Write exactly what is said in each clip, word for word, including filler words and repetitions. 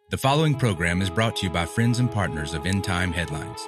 The following program is brought to you by friends and partners of End Time Headlines.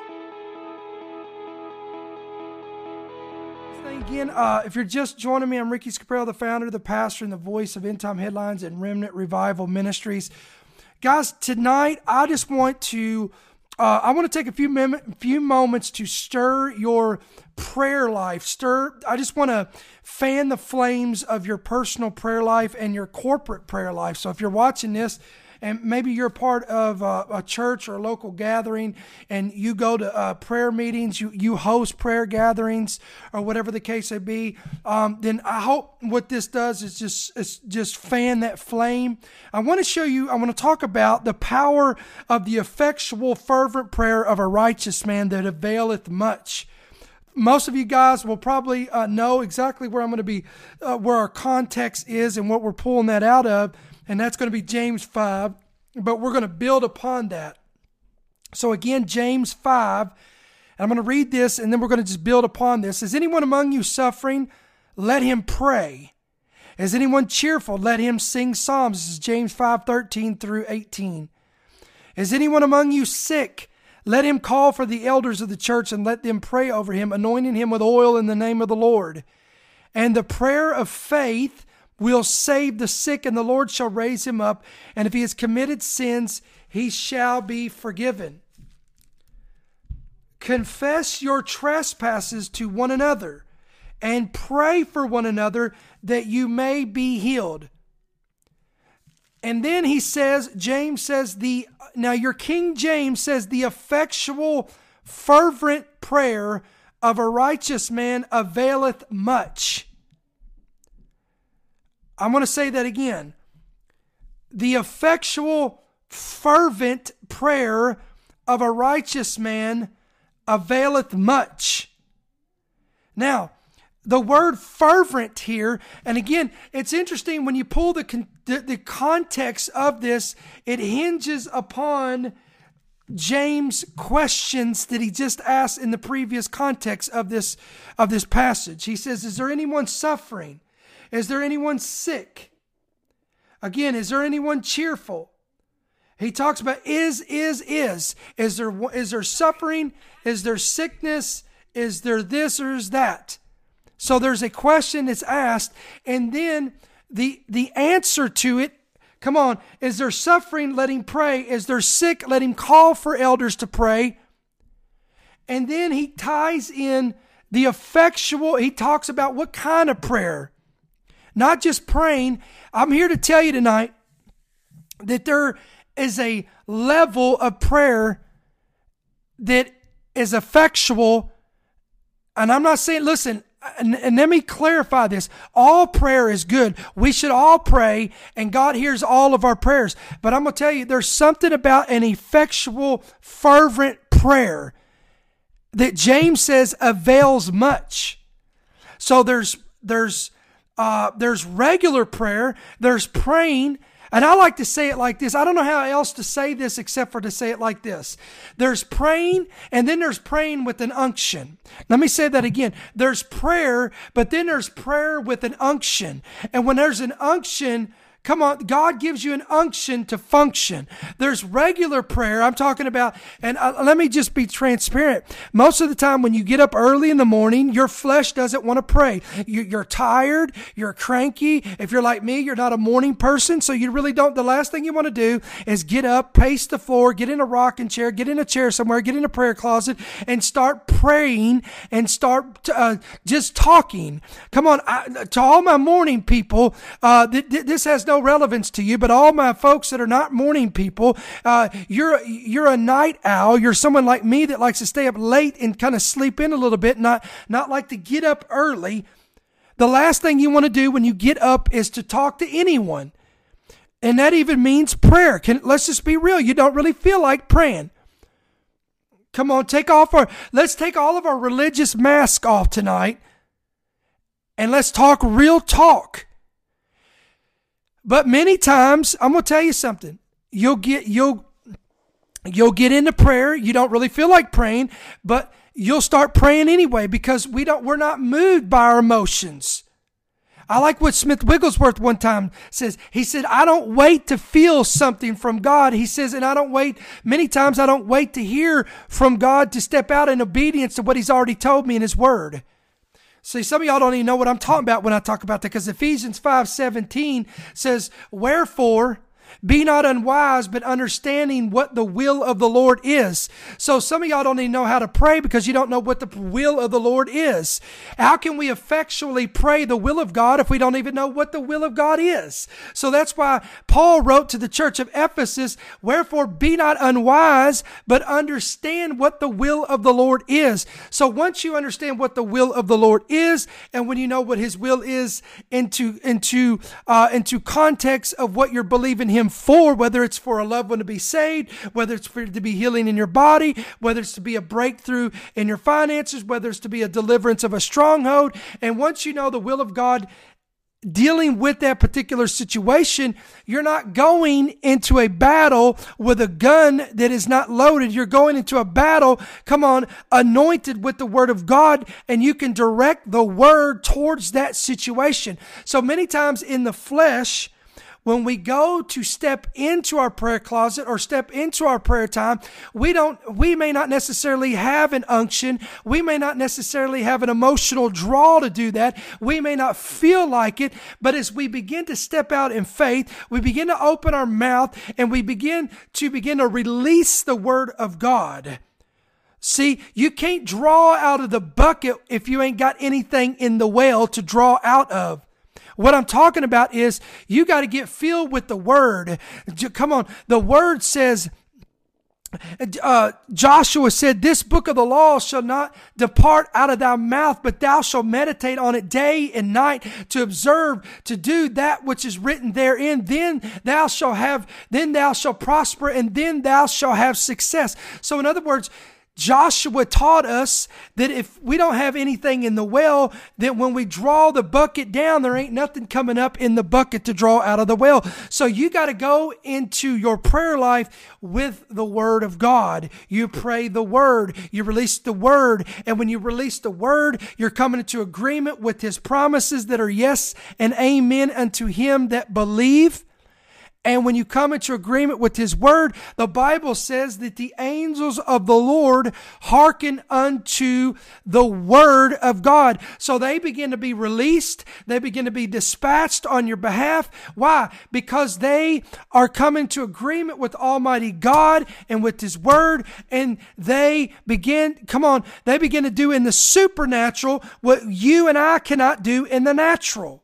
Again, uh, if you're just joining me, I'm Ricky Scaparro, the founder, the pastor, and the voice of End Time Headlines and Remnant Revival Ministries. Guys, tonight I just want to, uh, I want to take a few mem- few moments to stir your prayer life. Stir. I just want to fan the flames of your personal prayer life and your corporate prayer life. So if you're watching this, and maybe you're part of a, a church or a local gathering, and you go to uh, prayer meetings, you, you host prayer gatherings, or whatever the case may be, um, then I hope what this does is just is just fan that flame. I want to show you, I want to talk about the power of the effectual, fervent prayer of a righteous man that availeth much. Most of you guys will probably uh, know exactly where I'm going to be, uh, where our context is and what we're pulling that out of. And that's going to be James five, but we're going to build upon that. So again, James five, and I'm going to read this, and then we're going to just build upon this. Is anyone among you suffering? Let him pray. Is anyone cheerful? Let him sing psalms. This is James five, thirteen through eighteen. Is anyone among you sick? Let him call for the elders of the church and let them pray over him, anointing him with oil in the name of the Lord. And the prayer of faith will save the sick, and the Lord shall raise him up. And if he has committed sins, he shall be forgiven. Confess your trespasses to one another, and pray for one another that you may be healed. And then he says, James says, the now your King James says, the effectual, fervent prayer of a righteous man availeth much. I'm going to say that again. The effectual, fervent prayer of a righteous man availeth much. Now, the word fervent here, and again, it's interesting when you pull the, con- the, the context of this, it hinges upon James' questions that he just asked in the previous context of this, of this passage. He says, is there anyone suffering? Is there anyone sick? Again, is there anyone cheerful? He talks about is, is, is. Is there, is there suffering? Is there sickness? Is there this or is that? So there's a question that's asked, and then the, the answer to it, come on, is there suffering? Let him pray. Is there sick? Let him call for elders to pray. And then he ties in the effectual, he talks about what kind of prayer. Not just praying. I'm here to tell you tonight that there is a level of prayer that is effectual. And I'm not saying, listen, and, and let me clarify this. All prayer is good. We should all pray, and God hears all of our prayers. But I'm going to tell you, there's something about an effectual, fervent prayer that James says avails much. So there's, there's, Uh, there's regular prayer, there's praying, and I like to say it like this. I don't know how else to say this except for to say it like this. There's praying, and then there's praying with an unction. Let me say that again. There's prayer, but then there's prayer with an unction. And when there's an unction, come on, God gives you an unction to function. There's regular prayer I'm talking about, and uh, let me just be transparent. Most of the time when you get up early in the morning, your flesh doesn't want to pray. You, you're tired, you're cranky. If you're like me, you're not a morning person, so you really don't. The last thing you want to do is get up, pace the floor, get in a rocking chair, get in a chair somewhere, get in a prayer closet, and start praying and start uh, just talking. Come on, I, to all my morning people, uh, th- th- this has no relevance to you, but all my folks that are not morning people, uh, you're you're a night owl. You're someone like me that likes to stay up late and kind of sleep in a little bit, not not like to get up early. The last thing you want to do when you get up is to talk to anyone, and that even means prayer. Can let's just be real. You don't really feel like praying. Come on, take off our let's take all of our religious masks off tonight, and let's talk real talk. But many times, I'm going to tell you something. You'll get you'll you'll get into prayer. You don't really feel like praying, but you'll start praying anyway because we don't we're not moved by our emotions. I like what Smith Wigglesworth one time says. He said, I don't wait to feel something from God. He says, and I don't wait, many times I don't wait to hear from God to step out in obedience to what he's already told me in his word. See, some of y'all don't even know what I'm talking about when I talk about that, because Ephesians five seventeen says, wherefore, be not unwise, but understanding what the will of the Lord is. So some of y'all don't even know how to pray because you don't know what the will of the Lord is. How can we effectually pray the will of God if we don't even know what the will of God is? So that's why Paul wrote to the church of Ephesus, wherefore be not unwise, but understand what the will of the Lord is. So once you understand what the will of the Lord is, and when you know what his will is into, into, uh, into context of what you're believing him for, whether it's for a loved one to be saved, whether it's for to be healing in your body, whether it's to be a breakthrough in your finances, whether it's to be a deliverance of a stronghold. And once you know the will of God dealing with that particular situation, you're not going into a battle with a gun that is not loaded. You're going into a battle, come on, anointed with the word of God, and you can direct the word towards that situation. So many times in the flesh, when we go to step into our prayer closet or step into our prayer time, we don't, we may not necessarily have an unction. We may not necessarily have an emotional draw to do that. We may not feel like it, but as we begin to step out in faith, we begin to open our mouth and we begin to begin to release the word of God. See, you can't draw out of the bucket if you ain't got anything in the well to draw out of. What I'm talking about is you got to get filled with the word. Come on. The word says, uh, Joshua said, this book of the law shall not depart out of thy mouth, but thou shalt meditate on it day and night to observe, to do that which is written therein. Then thou shalt have, then thou shalt prosper, and then thou shalt have success. So in other words, Joshua taught us that if we don't have anything in the well, that when we draw the bucket down, there ain't nothing coming up in the bucket to draw out of the well. So you got to go into your prayer life with the word of God. You pray the word, you release the word. And when you release the word, you're coming into agreement with his promises that are yes and amen unto him that believe. And when you come into agreement with his word, the Bible says that the angels of the Lord hearken unto the word of God. So they begin to be released. They begin to be dispatched on your behalf. Why? Because they are coming to agreement with Almighty God and with his word. And they begin, come on, they begin to do in the supernatural what you and I cannot do in the natural.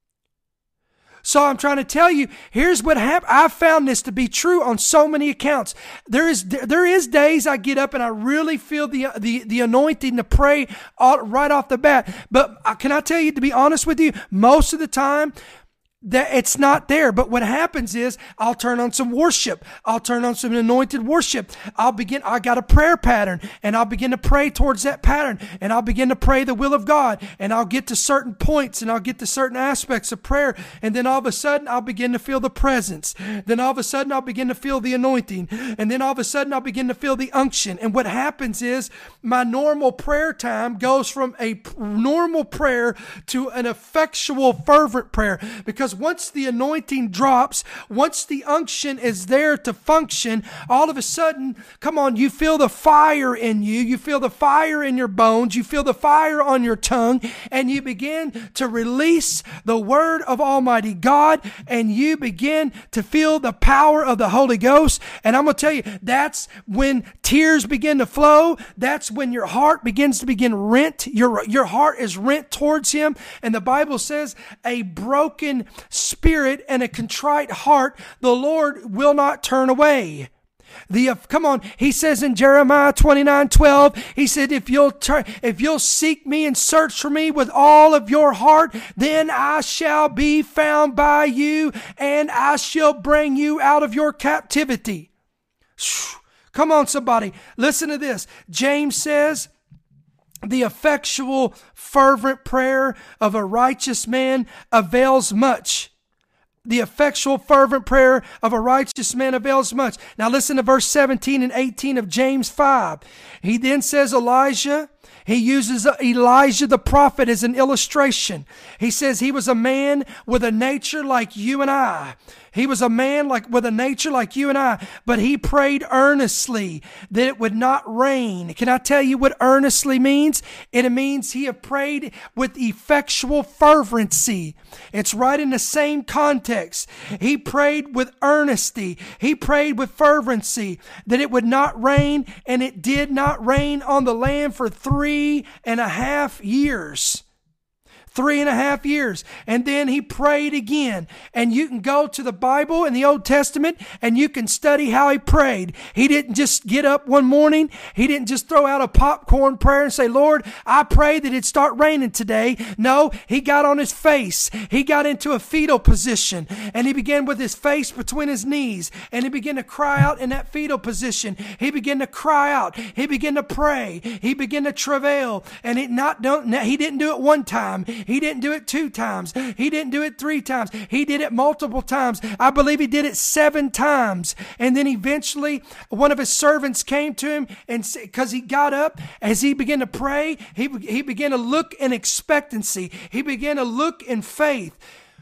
So I'm trying to tell you, here's what happened. I've found this to be true on so many accounts. There is there is days I get up and I really feel the the, the anointing to pray all, right off the bat. But can I tell you, to be honest with you, most of the time, that it's not there. But what happens is I'll turn on some worship. I'll turn on some anointed worship. I'll begin, I got a prayer pattern and I'll begin to pray towards that pattern and I'll begin to pray the will of God and I'll get to certain points and I'll get to certain aspects of prayer. And then all of a sudden I'll begin to feel the presence. Then all of a sudden I'll begin to feel the anointing. And then all of a sudden I'll begin to feel the unction. And what happens is my normal prayer time goes from a normal prayer to an effectual, fervent prayer, because once the anointing drops, once the unction is there to function, all of a sudden, come on, you feel the fire in you, you feel the fire in your bones, you feel the fire on your tongue, and you begin to release the word of Almighty God, and you begin to feel the power of the Holy Ghost. And I'm going to tell you, that's when tears begin to flow. That's when your heart begins to begin rent. Your, your heart is rent towards him. And the Bible says a broken spirit and a contrite heart, the Lord will not turn away. The uh, come on, he says in Jeremiah twenty-nine twelve, he said, if you'll turn, if you'll seek me and search for me with all of your heart, then I shall be found by you, and I shall bring you out of your captivity. Come on, somebody, listen to this. James says, the effectual, fervent prayer of a righteous man avails much. The effectual, fervent prayer of a righteous man avails much. Now listen to verse seventeen and eighteen of James five. He then says, Elijah He uses Elijah the prophet as an illustration. He says he was a man with a nature like you and I. He was a man like with a nature like you and I, but he prayed earnestly that it would not rain. Can I tell you what earnestly means? It means he had prayed with effectual fervency. It's right in the same context. He prayed with earnesty. He prayed with fervency that it would not rain, and it did not rain on the land for three and a half years. Three and a half years. And then he prayed again. And you can go to the Bible in the Old Testament and you can study how he prayed. He didn't just get up one morning. He didn't just throw out a popcorn prayer and say, Lord, I pray that it'd start raining today. No, he got on his face. He got into a fetal position and he began with his face between his knees and he began to cry out in that fetal position. He began to cry out. He began to pray. He began to travail. And he not don't, he didn't do it one time. He didn't do it two times. He didn't do it three times. He did it multiple times. I believe he did it seven times. And then eventually one of his servants came to him and because he got up, as he began to pray, he, he began to look in expectancy. He began to look in faith.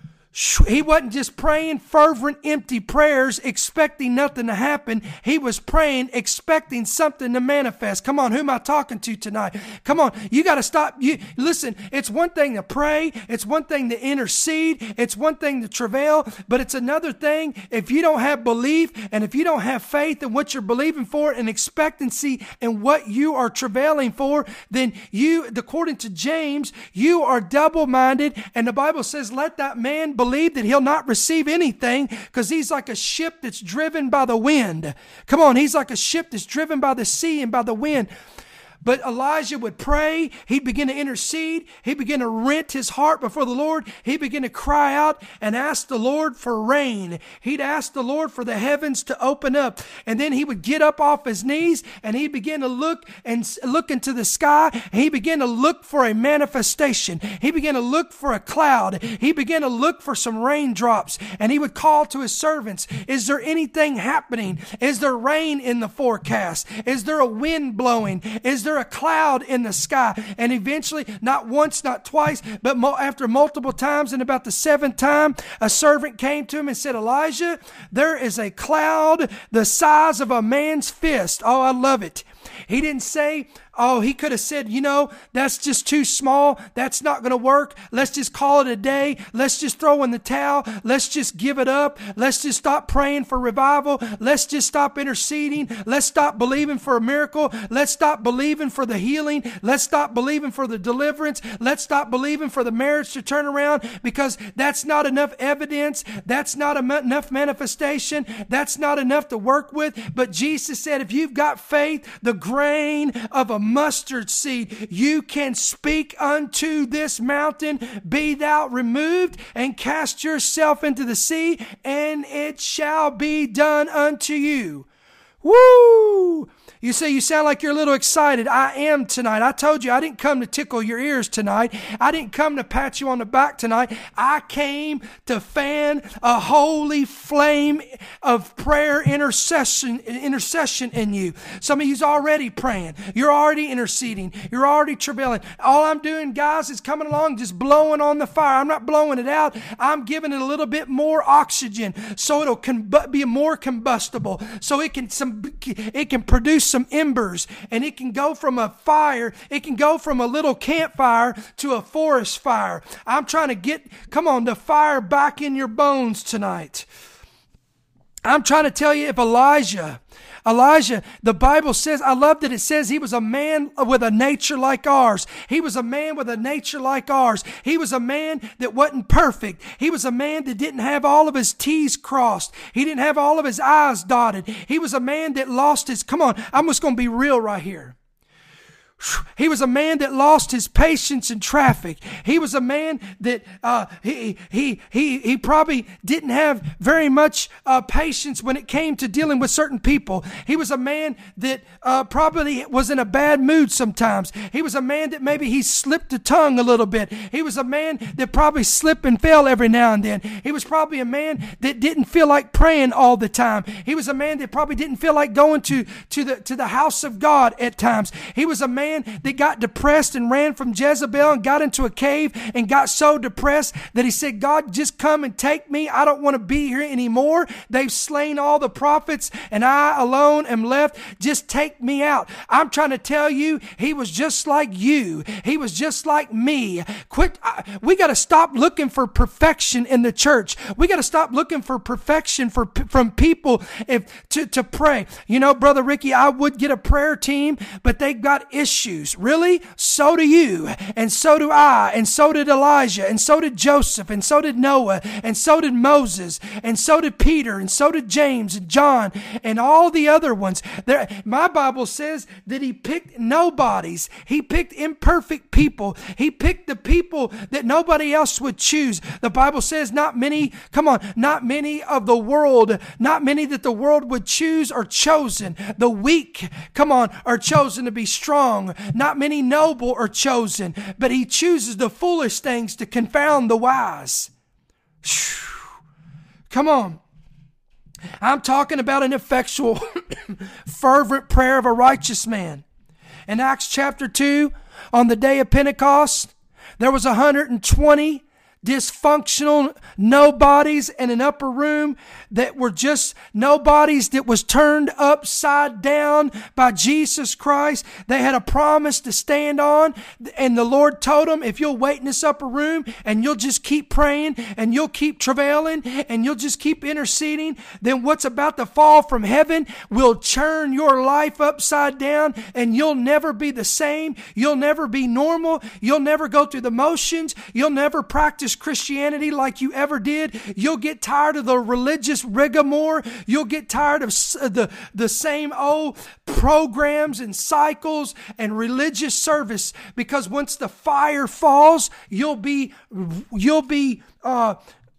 He wasn't just praying fervent, empty prayers, expecting nothing to happen. He was praying, expecting something to manifest. Come on, who am I talking to tonight? Come on, you got to stop. You listen, it's one thing to pray. It's one thing to intercede. It's one thing to travail, but it's another thing if you don't have belief and if you don't have faith in what you're believing for and expectancy in what you are travailing for, then you, according to James, you are double-minded. And the Bible says, let that man believe that he'll not receive anything because he's like a ship that's driven by the wind. Come on, he's like a ship that's driven by the sea and by the wind. But Elijah would pray. He'd begin to intercede. He'd begin to rent his heart before the Lord. He'd begin to cry out and ask the Lord for rain. He'd ask the Lord for the heavens to open up. And then he would get up off his knees and he'd begin to look and look into the sky. And he began to look for a manifestation. He began to look for a cloud. He began to look for some raindrops. And he would call to his servants, is there anything happening? Is there rain in the forecast? Is there a wind blowing? Is there a cloud in the sky? And eventually, not once, not twice, but mo- after multiple times, and about the seventh time, a servant came to him and said, Elijah, there is a cloud the size of a man's fist. Oh, I love it. He didn't say, oh, he could have said, you know, that's just too small. That's not going to work. Let's just call it a day. Let's just throw in the towel. Let's just give it up. Let's just stop praying for revival. Let's just stop interceding. Let's stop believing for a miracle. Let's stop believing for the healing. Let's stop believing for the deliverance. Let's stop believing for the marriage to turn around because that's not enough evidence. That's not enough manifestation. That's not enough to work with. But Jesus said, if you've got faith, the grain of a mustard seed, you can speak unto this mountain, be thou removed and cast yourself into the sea, and it shall be done unto you. Woo! You say you sound like you're a little excited. I am tonight. I told you I didn't come to tickle your ears tonight. I didn't come to pat you on the back tonight. I came to fan a holy flame of prayer intercession, intercession in you. Some of you's already praying. You're already interceding. You're already travailing. All I'm doing, guys, is coming along, just blowing on the fire. I'm not blowing it out. I'm giving it a little bit more oxygen so it'll comb- be more combustible, so it can some it can produce some embers, and it can go from a fire, it can go from a little campfire to a forest fire. I'm trying to get, come on, the fire back in your bones tonight. I'm trying to tell you, if Elijah, Elijah, the Bible says, I love that it says he was a man with a nature like ours. He was a man with a nature like ours. He was a man that wasn't perfect. He was a man that didn't have all of his T's crossed. He didn't have all of his I's dotted. He was a man that lost his, come on, I'm just going to be real right here. He was a man that lost his patience in traffic. He was a man that uh, he he he he probably didn't have very much uh, patience when it came to dealing with certain people. He was a man that uh, probably was in a bad mood sometimes. He was a man that maybe he slipped the tongue a little bit. He was a man that probably slipped and fell every now and then. He was probably a man that didn't feel like praying all the time. He was a man that probably didn't feel like going to to the to the house of God at times. He was a man man that got depressed and ran from Jezebel and got into a cave and got so depressed that he said, God, just come and take me. I don't want to be here anymore. They've slain all the prophets and I alone am left. Just take me out. I'm trying to tell you, he was just like you. He was just like me. Quit. I, we got to stop looking for perfection in the church. We got to stop looking for perfection for from people if to, to pray. You know, Brother Ricky, I would get a prayer team, but they got issues. Really? So do you. And so do I. And so did Elijah. And so did Joseph. And so did Noah. And so did Moses. And so did Peter. And so did James and John and all the other ones. There, my Bible says that he picked nobodies. He picked imperfect people. He picked the people that nobody else would choose. The Bible says not many, come on, not many of the world, not many that the world would choose are chosen. The weak, come on, are chosen to be strong. Not many noble are chosen, but he chooses the foolish things to confound the wise. Come on. I'm talking about an effectual, fervent prayer of a righteous man. In Acts chapter two, on the day of Pentecost, there was one hundred twenty dysfunctional nobodies in an upper room that were just nobodies that was turned upside down by Jesus Christ. They had a promise to stand on, and the Lord told them, if you'll wait in this upper room and you'll just keep praying and you'll keep travailing and you'll just keep interceding, then what's about to fall from heaven will churn your life upside down and you'll never be the same. You'll never be normal. You'll never go through the motions. You'll never practice Christianity like you ever did. You'll get tired of the religious rigmarole. You'll get tired of the, the same old programs and cycles and religious service, because once the fire falls, you'll be, you'll be, uh,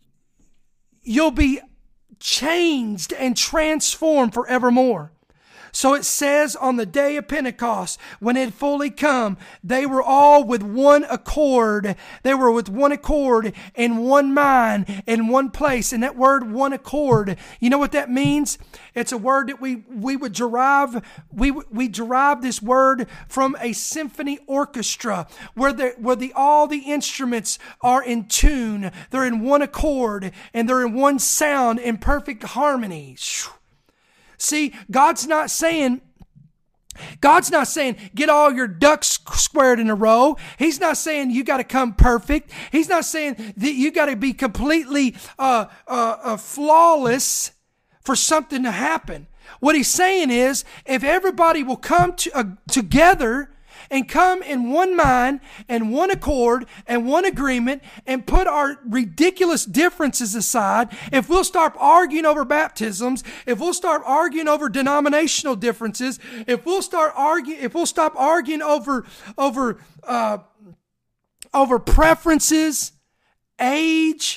you'll be changed and transformed forevermore. So it says on the day of Pentecost, when it had fully come, they were all with one accord. They were with one accord in one mind, in one place. And that word, one accord, you know what that means? It's a word that we, we would derive, we, we derive this word from a symphony orchestra where the, where the, all the instruments are in tune. They're in one accord and they're in one sound in perfect harmony. See, God's not saying, God's not saying get all your ducks squared in a row. He's not saying you got to come perfect. He's not saying that you got to be completely uh, uh, uh, flawless for something to happen. What he's saying is, if everybody will come to, uh, together and come in one mind and one accord and one agreement and put our ridiculous differences aside, if we'll start arguing over baptisms, if we'll start arguing over denominational differences, if we'll start arguing, if we'll stop arguing over, over, uh, over preferences, age,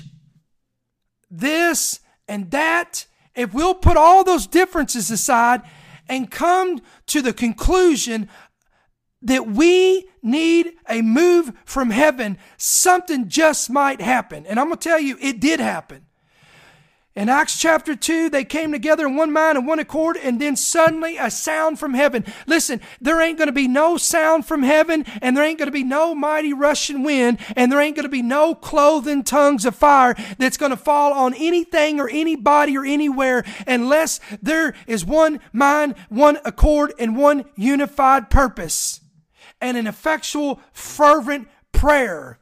this and that, if we'll put all those differences aside and come to the conclusion that we need a move from heaven, something just might happen. And I'm going to tell you, it did happen. In Acts chapter two, they came together in one mind and one accord, and then suddenly a sound from heaven. Listen, there ain't going to be no sound from heaven, and there ain't going to be no mighty rushing wind, and there ain't going to be no clothing tongues of fire that's going to fall on anything or anybody or anywhere unless there is one mind, one accord, and one unified purpose. And an effectual, fervent prayer.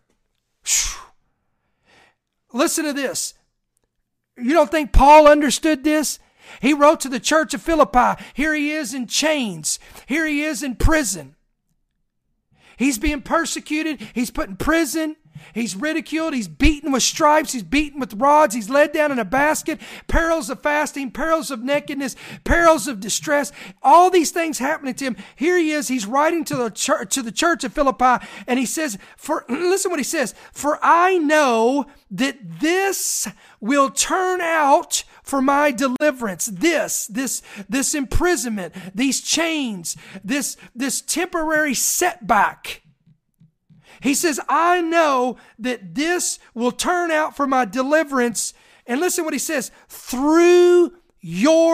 Listen to this. You don't think Paul understood this? He wrote to the church of Philippi. Here he is in chains. Here he is in prison. He's being persecuted. He's put in prison. He's ridiculed. He's beaten with stripes. He's beaten with rods. He's led down in a basket. Perils of fasting, perils of nakedness, perils of distress. All these things happening to him. Here he is. He's writing to the church, to the church of Philippi, and he says, "For listen what he says. For I know that this will turn out for my deliverance." This, this, this imprisonment, these chains, this, this temporary setback. He says, I know that this will turn out for my deliverance. And listen what he says, through your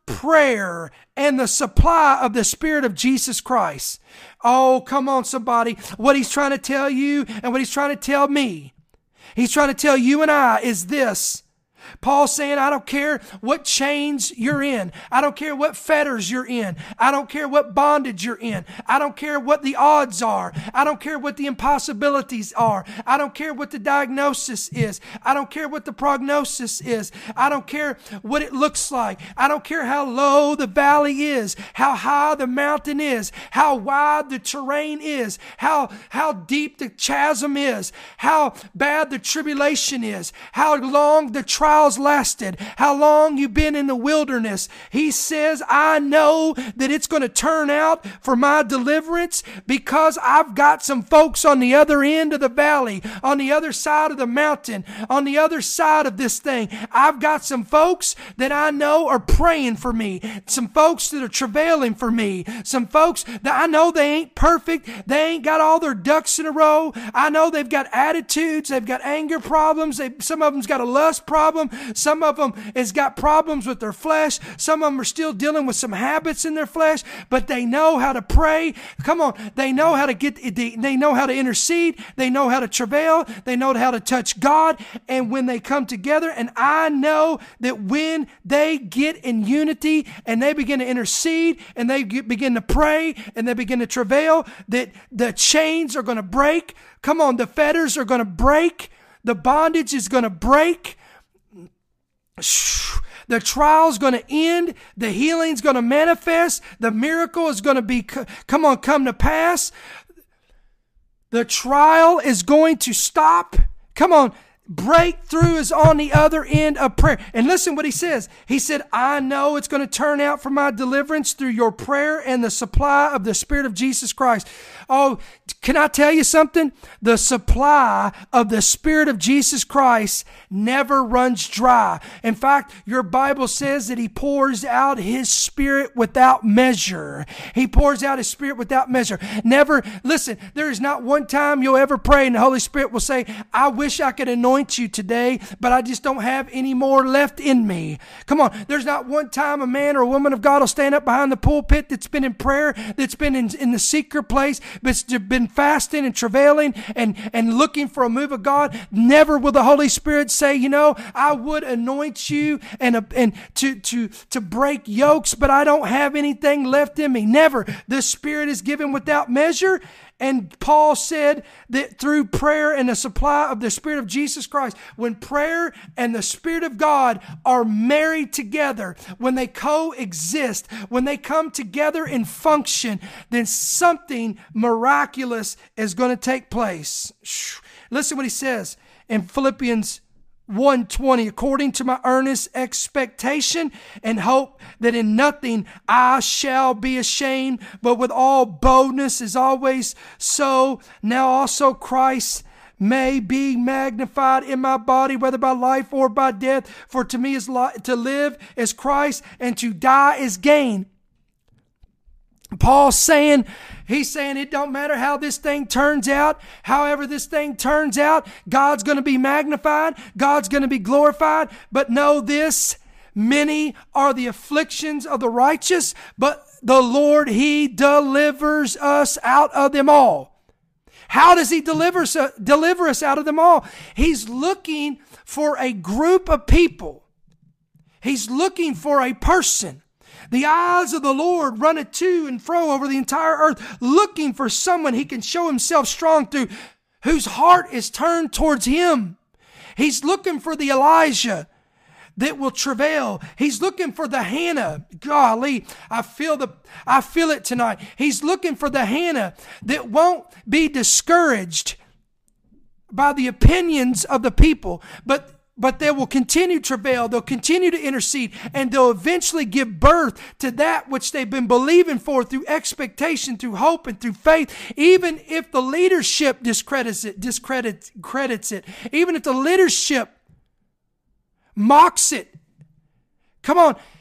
prayer and the supply of the Spirit of Jesus Christ. Oh, come on, somebody. What he's trying to tell you and what he's trying to tell me, he's trying to tell you and I is this. Paul's saying, I don't care what chains you're in. I don't care what fetters you're in. I don't care what bondage you're in. I don't care what the odds are. I don't care what the impossibilities are. I don't care what the diagnosis is. I don't care what the prognosis is. I don't care what it looks like. I don't care how low the valley is, how high the mountain is, how wide the terrain is, how, how deep the chasm is, how bad the tribulation is, how long the trial lasted, how long you've been in the wilderness. He says, I know that it's going to turn out for my deliverance because I've got some folks on the other end of the valley, on the other side of the mountain, on the other side of this thing. I've got some folks that I know are praying for me, some folks that are travailing for me, some folks that I know they ain't perfect, they ain't got all their ducks in a row. I know they've got attitudes, they've got anger problems, they, some of them's got a lust problem. Some of them has got problems with their flesh. Some of them are still dealing with some habits in their flesh, but they know how to pray. Come on. They know how to get, they know how to intercede. They know how to travail. They know how to touch God. And when they come together, and I know that when they get in unity and they begin to intercede and they get, begin to pray and they begin to travail, that the chains are going to break. Come on. The fetters are going to break. The bondage is going to break. The trial's going to end. The healing's going to manifest. The miracle is going to be, come on, come to pass. The trial is going to stop. Come on. Breakthrough is on the other end of prayer. And listen what he says. He said, I know it's going to turn out for my deliverance through your prayer and the supply of the Spirit of Jesus Christ. Oh, can I tell you something? The supply of the Spirit of Jesus Christ never runs dry. In fact, your Bible says that he pours out his Spirit without measure. He pours out his Spirit without measure. Never, listen, there is not one time you'll ever pray and the Holy Spirit will say, I wish I could anoint you today, but I just don't have any more left in me. Come on. There's not one time a man or a woman of God will stand up behind the pulpit that's been in prayer, that's been in, in the secret place, that's been fasting and travailing and, and looking for a move of God. Never will the Holy Spirit say, you know, I would anoint you and, and to, to, to break yokes, but I don't have anything left in me. Never. The Spirit is given without measure. And Paul said that through prayer and the supply of the Spirit of Jesus Christ, when prayer and the Spirit of God are married together, when they coexist, when they come together and function, then something miraculous is going to take place. Listen what he says in Philippians one twenty, according to my earnest expectation and hope that in nothing I shall be ashamed, but with all boldness as always so, now also Christ may be magnified in my body, whether by life or by death. For to me is li- to live is Christ, and to die is gain. Paul's saying, he's saying it don't matter how this thing turns out. However this thing turns out, God's going to be magnified. God's going to be glorified. But know this, many are the afflictions of the righteous, but the Lord, he delivers us out of them all. How does he deliver us, uh, deliver us out of them all? He's looking for a group of people. He's looking for a person. The eyes of the Lord runneth to and fro over the entire earth, looking for someone he can show himself strong through, whose heart is turned towards him. He's looking for the Elijah that will travail. He's looking for the Hannah. Golly, I feel the, I feel it tonight. He's looking for the Hannah that won't be discouraged by the opinions of the people, but But they will continue to travail, they'll continue to intercede, and they'll eventually give birth to that which they've been believing for through expectation, through hope, and through faith. Even if the leadership discredits it, discredits credits it, even if the leadership mocks it. Come on.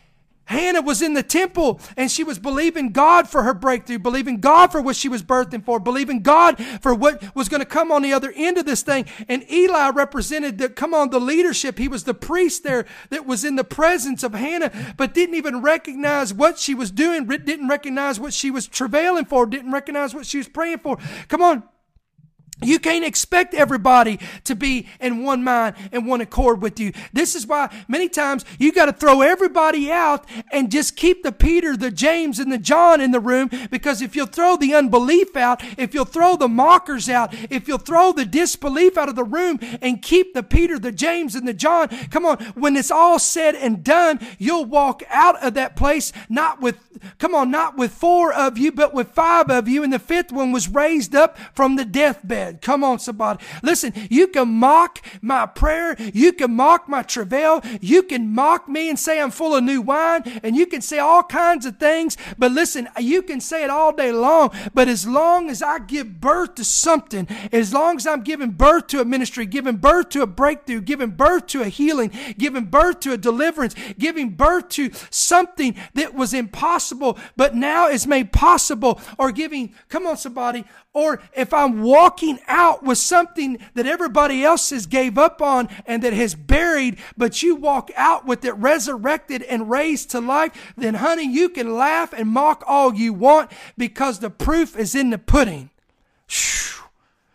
Hannah was in the temple and she was believing God for her breakthrough, believing God for what she was birthing for, believing God for what was going to come on the other end of this thing. And Eli represented the, come on, the leadership. He was the priest there that was in the presence of Hannah, but didn't even recognize what she was doing, didn't recognize what she was travailing for, didn't recognize what she was praying for. Come on. You can't expect everybody to be in one mind and one accord with you. This is why many times you got to throw everybody out and just keep the Peter, the James, and the John in the room, because if you'll throw the unbelief out, if you'll throw the mockers out, if you'll throw the disbelief out of the room and keep the Peter, the James, and the John, come on, when it's all said and done, you'll walk out of that place not with, come on, not with four of you, but with five of you, and the fifth one was raised up from the deathbed. Come on, somebody. Listen, you can mock my prayer. You can mock my travail. You can mock me and say I'm full of new wine. And you can say all kinds of things. But listen, you can say it all day long. But as long as I give birth to something, as long as I'm giving birth to a ministry, giving birth to a breakthrough, giving birth to a healing, giving birth to a deliverance, giving birth to something that was impossible, but now is made possible, or giving, come on, somebody, or if I'm walking out with something that everybody else has gave up on and that has buried, but you walk out with it resurrected and raised to life, then honey, you can laugh and mock all you want, because the proof is in the pudding. Whew.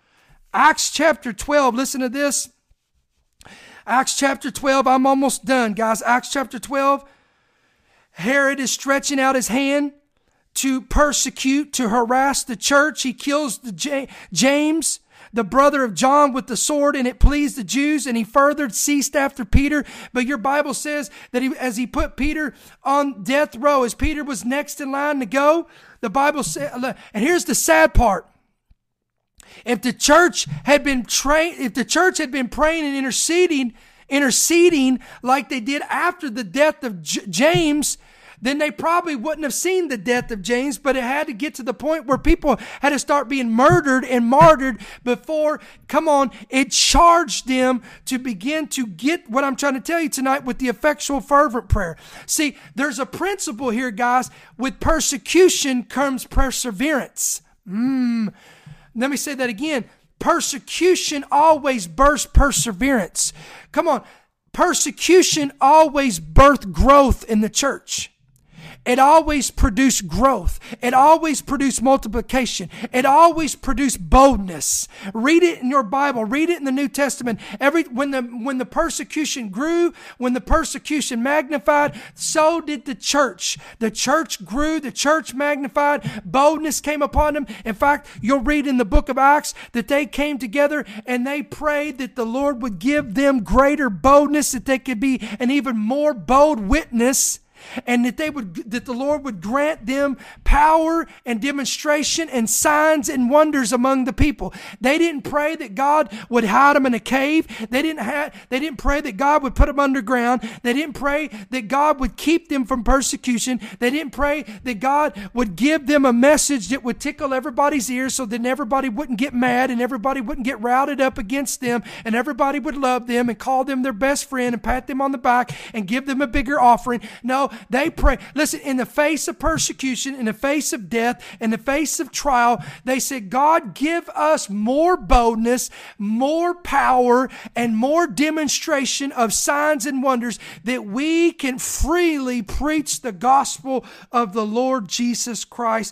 Acts chapter twelve, listen to this. Acts chapter twelve, I'm almost done, guys. Acts chapter twelve, Herod is stretching out his hand to persecute, to harass the church. He kills the J- James, the brother of John, with the sword, and it pleased the Jews, and he further ceased after Peter. But your Bible says that he, as he put Peter on death row, as Peter was next in line to go, the Bible said, and here's the sad part. If the church had been trained, if the church had been praying and interceding, interceding like they did after the death of J- James, then they probably wouldn't have seen the death of James, but it had to get to the point where people had to start being murdered and martyred before, come on, it charged them to begin to get what I'm trying to tell you tonight with the effectual fervent prayer. See, there's a principle here, guys. With persecution comes perseverance. Mm. Let me say that again. Persecution always births perseverance. Come on. Persecution always birthed growth in the church. It always produced growth. It always produced multiplication. It always produced boldness. Read it in your Bible. Read it in the New Testament. Every when the when the persecution grew, when the persecution magnified, so did the church. The church grew. The church magnified. Boldness came upon them. In fact, you'll read in the book of Acts that they came together and they prayed that the Lord would give them greater boldness, that they could be an even more bold witness. And that they would, that the Lord would grant them power and demonstration and signs and wonders among the people. They didn't pray that God would hide them in a cave. They didn't have, they didn't pray that God would put them underground. They didn't pray that God would keep them from persecution. They didn't pray that God would give them a message that would tickle everybody's ears so that everybody wouldn't get mad and everybody wouldn't get routed up against them and everybody would love them and call them their best friend and pat them on the back and give them a bigger offering. No, they pray. Listen, in the face of persecution, in the face of death, in the face of trial, they said, God, give us more boldness, more power, and more demonstration of signs and wonders that we can freely preach the gospel of the Lord Jesus Christ.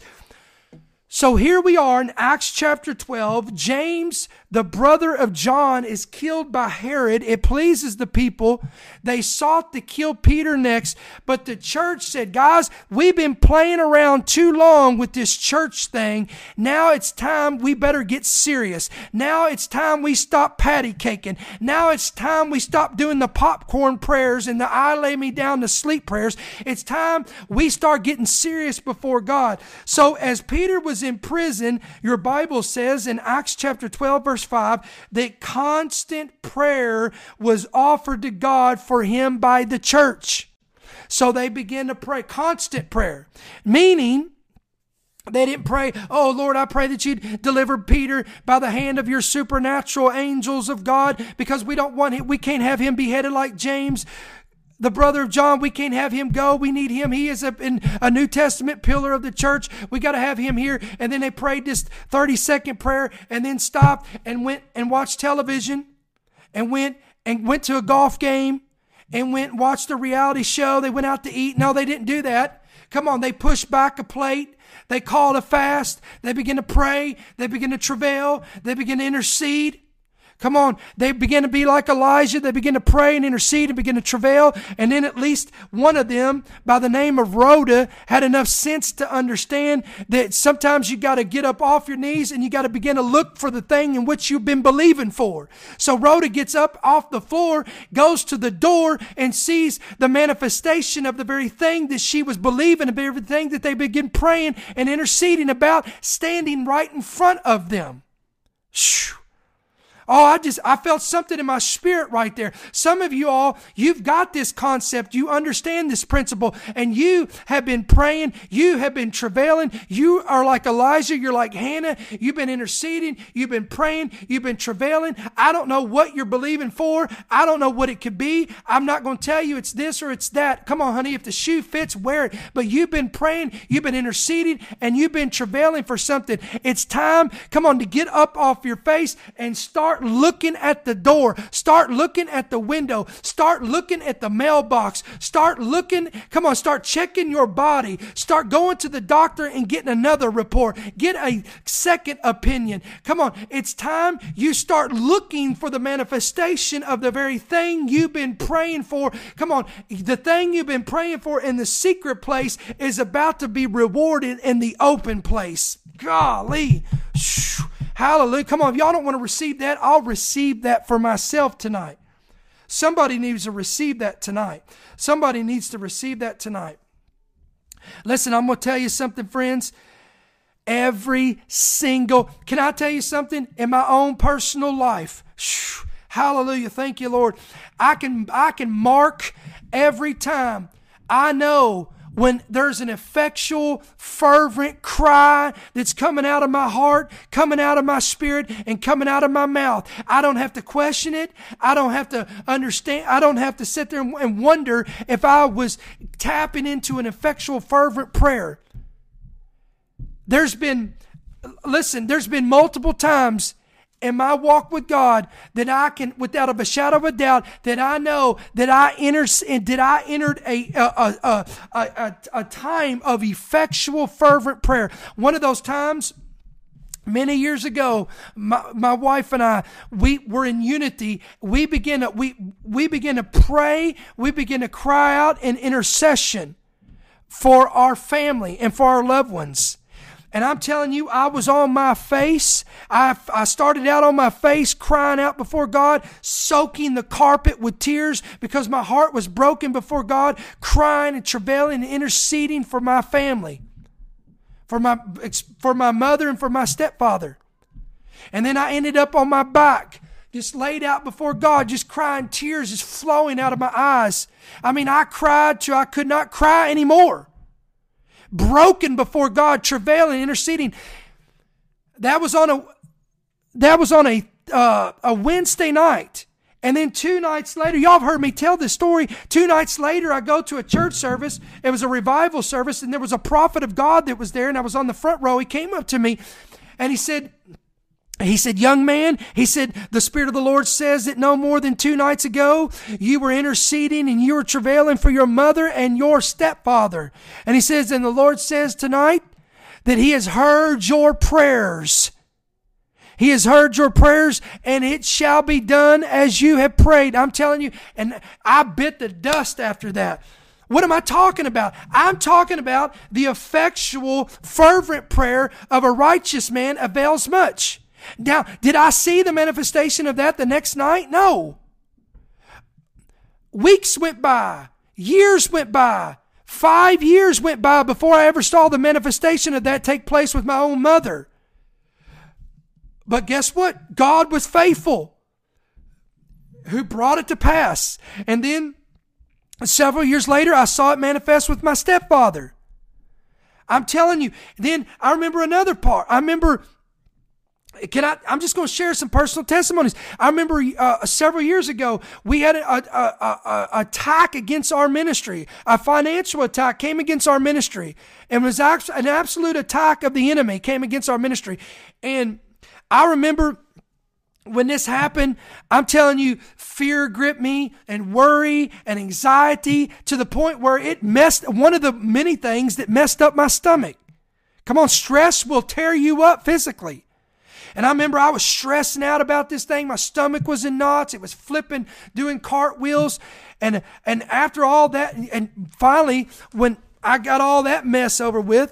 So here we are in Acts chapter twelve. James, the brother of John, is killed by Herod. It pleases the people. They sought to kill Peter next, but the church said, guys, we've been playing around too long with this church thing. Now it's time we better get serious. Now it's time we stop patty caking. Now it's time we stop doing the popcorn prayers and the I lay me down to sleep prayers. It's time we start getting serious before God. So as Peter was in prison, your Bible says in Acts chapter twelve, verse five, that constant prayer was offered to God for him by the church. So they began to pray, constant prayer, meaning they didn't pray, oh Lord, I pray that you'd deliver Peter by the hand of your supernatural angels of God, because we don't want him, we can't have him beheaded like James. the brother of John, we can't have him go. We need him. He is a, in a New Testament pillar of the church. We got to have him here. And then they prayed this thirty second prayer and then stopped and went and watched television and went and went to a golf game and went and watched a reality show. They went out to eat. No, they didn't do that. Come on, they pushed back a plate. They called a fast. They began to pray. They began to travail. They began to intercede. Come on, they begin to be like Elijah. They begin to pray and intercede and begin to travail. And then at least one of them, by the name of Rhoda, had enough sense to understand that sometimes you got to get up off your knees and you got to begin to look for the thing in which you've been believing for. So Rhoda gets up off the floor, goes to the door, and sees the manifestation of the very thing that she was believing, the very thing that they begin praying and interceding about, standing right in front of them. Shoo. Oh, I just, I felt something in my spirit right there. Some of you all, you've got this concept. You understand this principle and you have been praying. You have been travailing. You are like Elijah. You're like Hannah. You've been interceding. You've been praying. You've been travailing. I don't know what you're believing for. I don't know what it could be. I'm not going to tell you it's this or it's that. Come on, honey. If the shoe fits, wear it. But you've been praying. You've been interceding and you've been travailing for something. It's time, come on, to get up off your face and start looking at the door. Start looking at the window. Start looking at the mailbox. Start looking, come on, start checking your body. Start going to the doctor and getting another report. Get a second opinion. Come on, it's time you start looking for the manifestation of the very thing you've been praying for. Come on, the thing you've been praying for in the secret place is about to be rewarded in the open place. Golly. Hallelujah. Come on, if y'all don't want to receive that, I'll receive that for myself tonight. Somebody needs to receive that tonight. Somebody needs to receive that tonight. Listen, I'm going to tell you something, friends. Every single, can I tell you something? In my own personal life, whew, hallelujah, thank you, Lord. I can, I can mark every time I know when there's an effectual, fervent cry that's coming out of my heart, coming out of my spirit, and coming out of my mouth. I don't have to question it. I don't have to understand. I don't have to sit there and wonder if I was tapping into an effectual, fervent prayer. There's been, listen, there's been multiple times in my walk with God that I can, without a shadow of a doubt, that I know that I entered, did I entered a a, a, a, a a time of effectual, fervent prayer. One of those times, many years ago, my, my wife and I, we were in unity. We began to, we, we began to pray. We began to cry out in intercession for our family and for our loved ones. And I'm telling you, I was on my face. I, I started out on my face crying out before God, soaking the carpet with tears because my heart was broken before God, crying and travailing and interceding for my family, for my, for my mother and for my stepfather. And then I ended up on my back, just laid out before God, just crying, tears just flowing out of my eyes. I mean, I cried till I could not cry anymore. Broken before God, travailing, interceding. That was on a that was on a uh, a Wednesday night, and then two nights later, y'all have heard me tell this story. Two nights later, I go to a church service. It was a revival service, and there was a prophet of God that was there, and I was on the front row. He came up to me, and he said. He said, young man, he said, the Spirit of the Lord says that no more than two nights ago, you were interceding and you were travailing for your mother and your stepfather. And he says, and the Lord says tonight that he has heard your prayers. He has heard your prayers and it shall be done as you have prayed. I'm telling you, and I bit the dust after that. What am I talking about? I'm talking about the effectual, fervent prayer of a righteous man avails much. Now, did I see the manifestation of that the next night? No. Weeks went by. Years went by. Five years went by before I ever saw the manifestation of that take place with my own mother. But guess what? God was faithful, who brought it to pass. And then several years later, I saw it manifest with my stepfather. I'm telling you. Then I remember another part. I remember Can I, I'm just going to share some personal testimonies. I remember uh, several years ago, we had a, a, a, a attack against our ministry. A financial attack came against our ministry. And it was an absolute attack of the enemy came against our ministry. And I remember when this happened, I'm telling you, fear gripped me and worry and anxiety to the point where it messed, one of the many things that messed up my stomach. Come on, stress will tear you up physically. And I remember I was stressing out about this thing. My stomach was in knots. It was flipping, doing cartwheels. And, and after all that, and finally, when I got all that mess over with,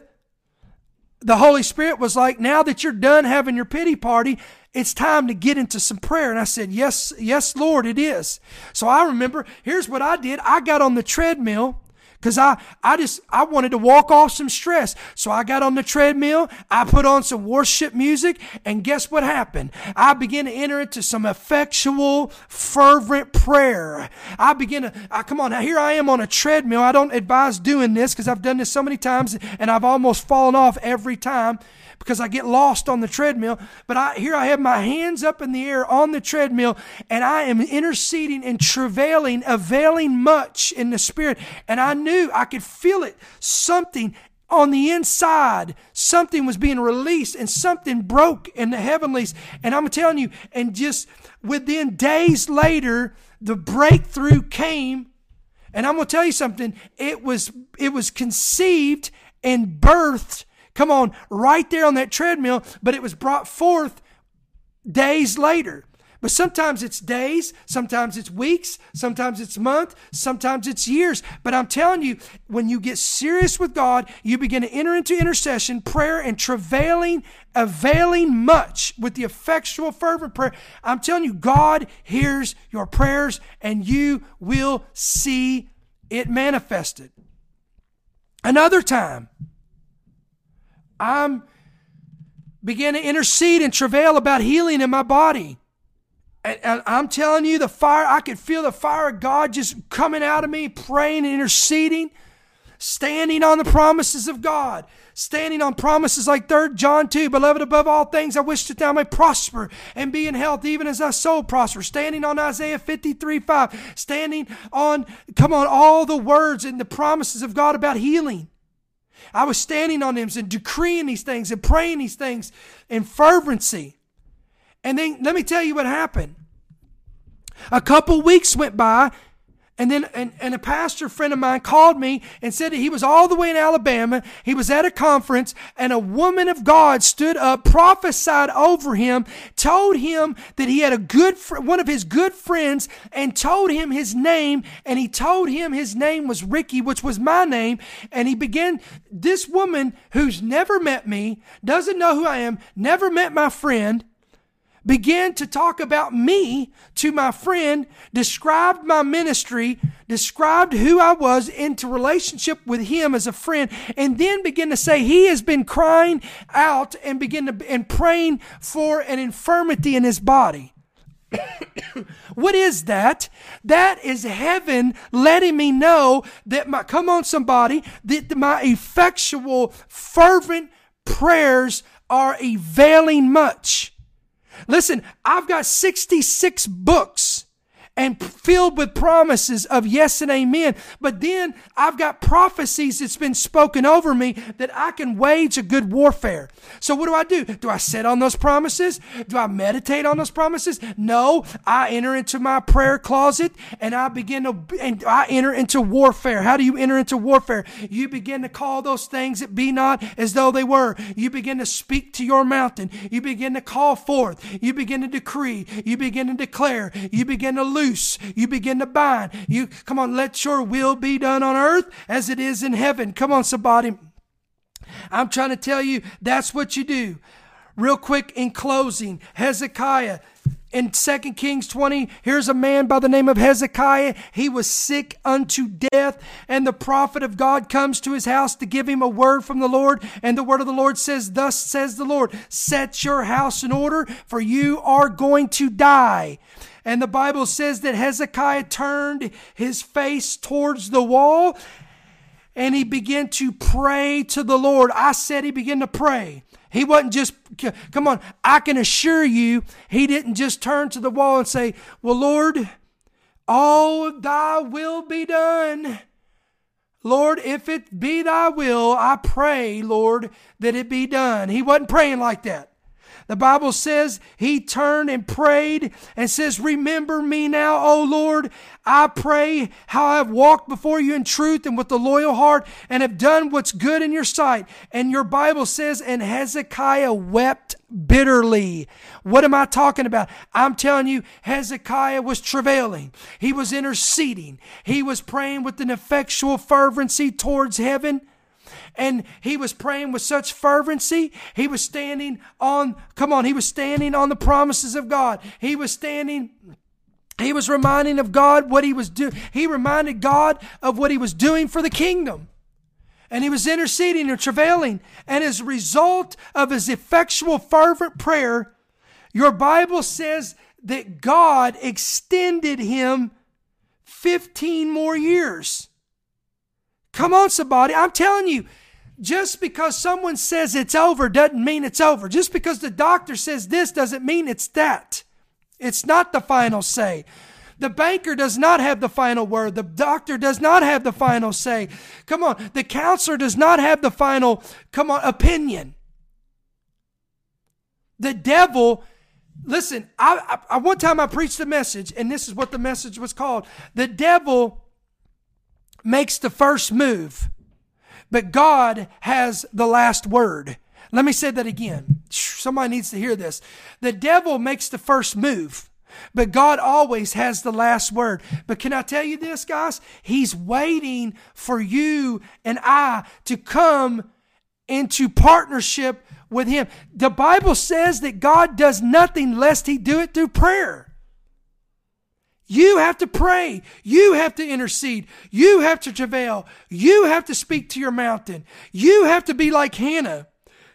the Holy Spirit was like, now that you're done having your pity party, it's time to get into some prayer. And I said, yes, yes, Lord, it is. So I remember, here's what I did. I got on the treadmill because I, I just, I wanted to walk off some stress. So I got on the treadmill. I put on some worship music. And guess what happened? I began to enter into some effectual, fervent prayer. I began to, I, come on, now here I am on a treadmill. I don't advise doing this because I've done this so many times and I've almost fallen off every time, because I get lost on the treadmill. But I, here I have my hands up in the air on the treadmill, and I am interceding and travailing, availing much in the Spirit. And I knew, I could feel it. Something on the inside, something was being released, and something broke in the heavenlies. And I'm telling you, and just within days later, the breakthrough came. And I'm going to tell you something. It was, it was conceived and birthed, come on, right there on that treadmill, but it was brought forth days later. But sometimes it's days, sometimes it's weeks, sometimes it's months, sometimes it's years. But I'm telling you, when you get serious with God, you begin to enter into intercession, prayer, and travailing, availing much with the effectual, fervent prayer. I'm telling you, God hears your prayers, and you will see it manifested. Another time, I'm began to intercede and travail about healing in my body. And, and I'm telling you, the fire, I could feel the fire of God just coming out of me, praying and interceding, standing on the promises of God, standing on promises like Third John two, beloved, above all things, I wish that thou may prosper and be in health, even as thy soul prospers. Standing on Isaiah fifty-three five, standing on, come on, all the words and the promises of God about healing. I was standing on them and decreeing these things and praying these things in fervency. And then let me tell you what happened. A couple weeks went by, and then and, and a pastor friend of mine called me and said that he was all the way in Alabama. He was at a conference, and a woman of God stood up, prophesied over him, told him that he had a good fr- one of his good friends, and told him his name. And he told him his name was Ricky, which was my name. And he began, this woman who's never met me, doesn't know who I am, never met my friend, began to talk about me to my friend, described my ministry, described who I was into relationship with him as a friend, and then began to say he has been crying out and begin to and praying for an infirmity in his body. What is that? That is heaven letting me know that my, come on somebody, that my effectual, fervent prayers are availing much. Listen, I've got sixty-six books and filled with promises of yes and amen. But then I've got prophecies that's been spoken over me that I can wage a good warfare. So what do I do? Do I sit on those promises? Do I meditate on those promises? No, I enter into my prayer closet and I begin to, and I enter into warfare. How do you enter into warfare? You begin to call those things that be not as though they were. You begin to speak to your mountain. You begin to call forth. You begin to decree. You begin to declare. You begin to loose. You begin to bind. You come on, let your will be done on earth as it is in heaven. Come on, somebody. I'm trying to tell you that's what you do. Real quick in closing, Hezekiah. In Second Kings twenty, here's a man by the name of Hezekiah. He was sick unto death, and the prophet of God comes to his house to give him a word from the Lord. And the word of the Lord says, thus says the Lord, set your house in order, for you are going to die. And the Bible says that Hezekiah turned his face towards the wall. and he began to pray to the Lord. I said he began to pray. He wasn't just, come on, I can assure you, he didn't just turn to the wall and say, well, Lord, all thy will be done. Lord, if it be thy will, I pray, Lord, that it be done. He wasn't praying like that. The Bible says he turned and prayed and says, remember me now, O Lord. I pray how I have walked before you in truth and with a loyal heart and have done what's good in your sight. And your Bible says, and Hezekiah wept bitterly. What am I talking about? I'm telling you, Hezekiah was travailing. He was interceding. He was praying with an effectual fervency towards heaven. And he was praying with such fervency. He was standing on, come on, he was standing on the promises of God. He was standing, he was reminding of God what he was doing. He reminded God of what he was doing for the kingdom. And he was interceding and travailing. And as a result of his effectual, fervent prayer, your Bible says that God extended him fifteen more years. Come on, somebody. I'm telling you, just because someone says it's over doesn't mean it's over. Just because the doctor says this doesn't mean it's that. It's not the final say. The banker does not have the final word. The doctor does not have the final say. Come on. The counselor does not have the final, come on, opinion. The devil, listen, I, I, one time I preached a message, and this is what the message was called. The devil makes the first move, but God has the last word. Let me say that again. Somebody needs to hear this. The devil makes the first move, but God always has the last word. But can I tell you this, guys? He's waiting for you and I to come into partnership with him. The Bible says that God does nothing lest he do it through prayer. You have to pray. You have to intercede. You have to travail. You have to speak to your mountain. You have to be like Hannah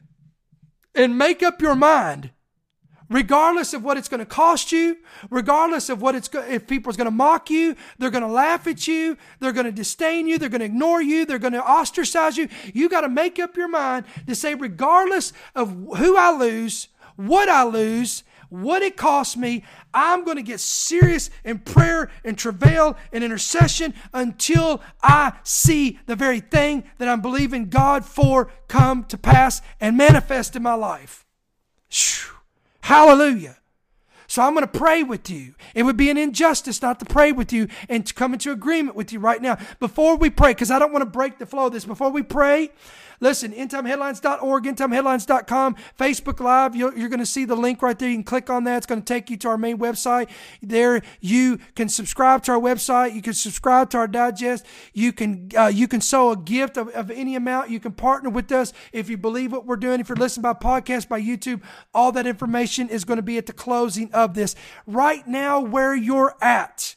and make up your mind, regardless of what it's going to cost you, regardless of what it's go- if people are going to mock you, they're going to laugh at you, they're going to disdain you, they're going to ignore you, they're going to ostracize you. You got to make up your mind to say, regardless of who I lose, what I lose, what it costs me, I'm going to get serious in prayer and travail and intercession until I see the very thing that I'm believing God for come to pass and manifest in my life. Whew. Hallelujah. So I'm going to pray with you. It would be an injustice not to pray with you and to come into agreement with you right now. Before we pray, because I don't want to break the flow of this, before we pray, listen, end time headlines dot org, end time headlines dot com, Facebook Live, you're, you're going to see the link right there. You can click on that. It's going to take you to our main website. There you can subscribe to our website. You can subscribe to our digest. You can uh, you can sow a gift of, of any amount. You can partner with us if you believe what we're doing. If you're listening by podcast, by YouTube, all that information is going to be at the closing of this. Right now, where you're at,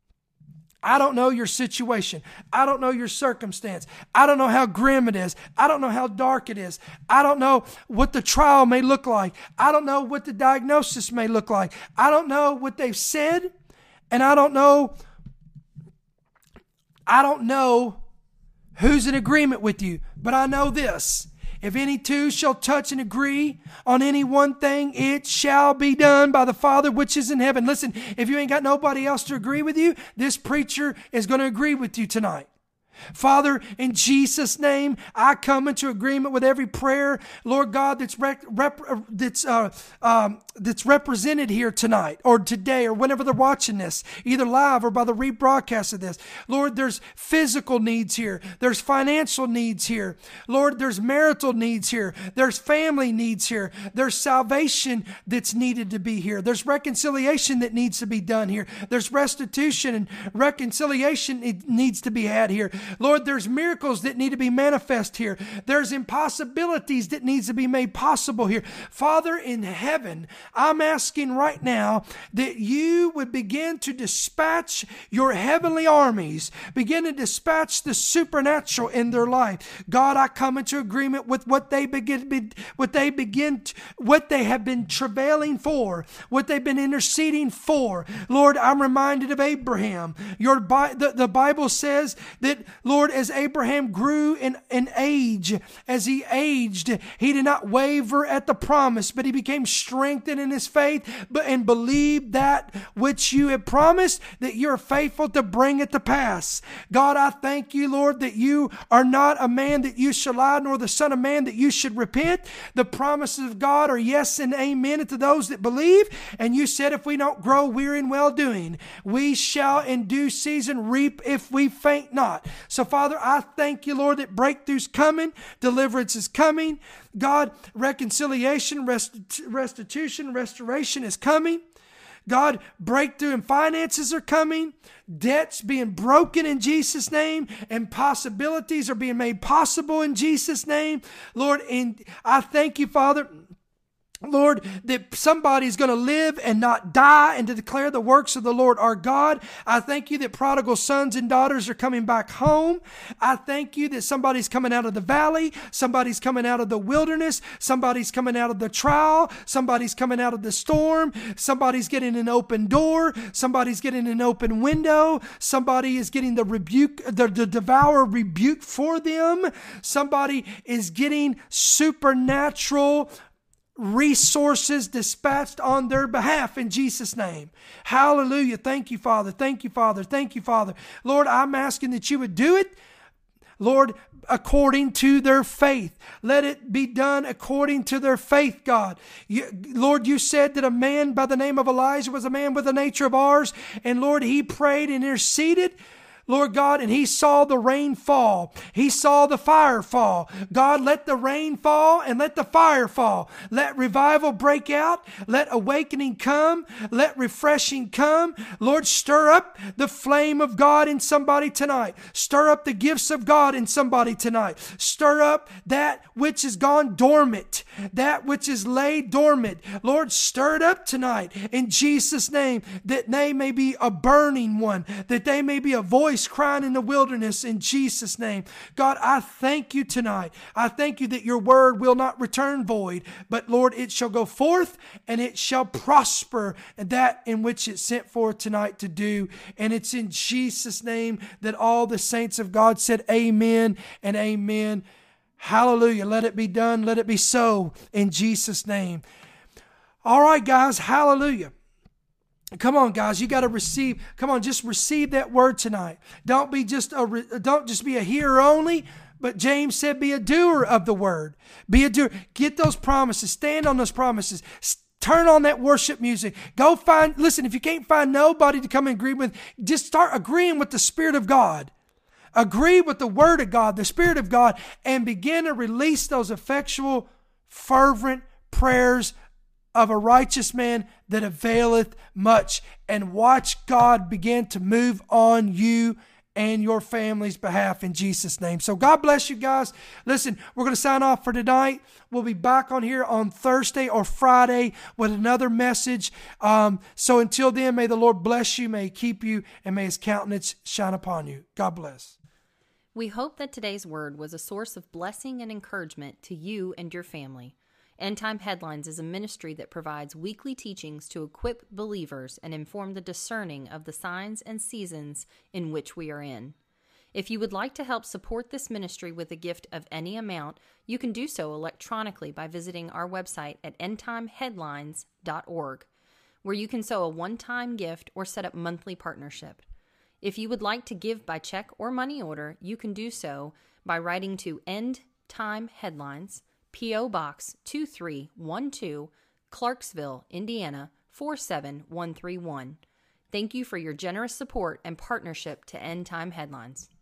I don't know your situation. I don't know your circumstance. I don't know how grim it is. I don't know how dark it is. I don't know what the trial may look like. I don't know what the diagnosis may look like. I don't know what they've said, and I don't know, I don't know who's in agreement with you. But I know this. If any two shall touch and agree on any one thing, it shall be done by the Father which is in heaven. Listen, if you ain't got nobody else to agree with you, this preacher is going to agree with you tonight. Father, in Jesus' name, I come into agreement with every prayer, Lord God, that's rep, rep, that's uh, um, that's represented here tonight or today or whenever they're watching this, either live or by the rebroadcast of this. Lord, there's physical needs here. There's financial needs here. Lord, there's marital needs here. There's family needs here. There's salvation that's needed to be here. There's reconciliation that needs to be done here. There's restitution and reconciliation that needs to be had here. Lord, there's miracles that need to be manifest here. There's impossibilities that needs to be made possible here. Father in heaven, I'm asking right now that you would begin to dispatch your heavenly armies, begin to dispatch the supernatural in their life. God, I come into agreement with what they begin, what they begin, to, what they have been travailing for, what they've been interceding for. Lord, I'm reminded of Abraham. Your the, the Bible says that Lord, as Abraham grew in, in age, as he aged, he did not waver at the promise, but he became strengthened in his faith but and believed that which you have promised, that you're faithful to bring it to pass. God, I thank you, Lord, that you are not a man that you shall lie, nor the son of man that you should repent. The promises of God are yes and amen to those that believe. And you said if we don't grow weary in well-doing, we shall in due season reap if we faint not. So, Father, I thank you, Lord, that breakthrough's coming, deliverance is coming. God, reconciliation, rest- restitution, restoration is coming. God, breakthrough and finances are coming. Debts being broken in Jesus' name. Impossibilities are being made possible in Jesus' name. Lord, and I thank you, Father, Lord, that somebody's going to live and not die and to declare the works of the Lord our God. I thank you that prodigal sons and daughters are coming back home. I thank you that somebody's coming out of the valley. Somebody's coming out of the wilderness. Somebody's coming out of the trial. Somebody's coming out of the storm. Somebody's getting an open door. Somebody's getting an open window. Somebody is getting the rebuke, the, the devourer rebuke for them. Somebody is getting supernatural resources dispatched on their behalf in Jesus' name. Hallelujah. Thank you, Father. Thank you, Father. Thank you, Father. Lord, I'm asking that you would do it, Lord, according to their faith. Let it be done according to their faith, God. You, Lord, you said that a man by the name of Elijah was a man with the nature of ours. And Lord, he prayed and interceded, Lord God, and he saw the rain fall. He saw the fire fall. God, let the rain fall and let the fire fall. Let revival break out. Let awakening come. Let refreshing come. Lord, stir up the flame of God in somebody tonight. Stir up the gifts of God in somebody tonight. Stir up that which is gone dormant, that which is laid dormant. Lord, stir it up tonight in Jesus' name, that they may be a burning one, that they may be a voice crying in the wilderness in Jesus' name. God, I thank you tonight. I thank you that your word will not return void, but Lord, it shall go forth and it shall prosper that in which it's sent forth tonight to do. And it's in Jesus' name that all the saints of God said amen and amen. Hallelujah. Let it be done. Let it be so in Jesus' name. All right, guys. Hallelujah. Come on, guys, you got to receive. Come on, just receive that word tonight. Don't be just a don't just be a hearer only, but James said be a doer of the word. Be a doer. Get those promises. Stand on those promises. Turn on that worship music. Go find, listen, if you can't find nobody to come and agree with, just start agreeing with the Spirit of God. Agree with the Word of God, the Spirit of God, and begin to release those effectual, fervent prayers of a righteous man that availeth much, and watch God begin to move on you and your family's behalf in Jesus' name. So God bless you guys. Listen, we're going to sign off for tonight. We'll be back on here on Thursday or Friday with another message. Um, so until then, may the Lord bless you, may He keep you, and may His countenance shine upon you. God bless. We hope that today's word was a source of blessing and encouragement to you and your family. End Time Headlines is a ministry that provides weekly teachings to equip believers and inform the discerning of the signs and seasons in which we are in. If you would like to help support this ministry with a gift of any amount, you can do so electronically by visiting our website at end time headlines dot org, where you can sow a one-time gift or set up monthly partnership. If you would like to give by check or money order, you can do so by writing to End Time Headlines, P O Box two three one two, Clarksville, Indiana four seven one three one. Thank you for your generous support and partnership to End Time Headlines.